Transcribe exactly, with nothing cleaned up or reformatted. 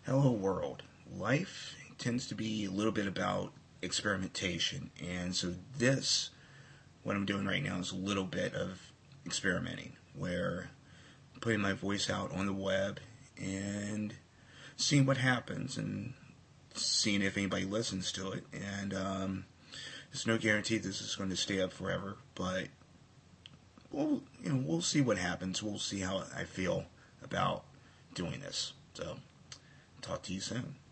Hello, world. Life tends to be a little bit about experimentation, and so this, what I'm doing right now, is a little bit of experimenting, where I'm putting my voice out on the web and seeing what happens, and seeing if anybody listens to it. And um, there's no guarantee this is going to stay up forever, but we'll, you know, we'll see what happens. We'll see how I feel about doing this. So, talk to you soon.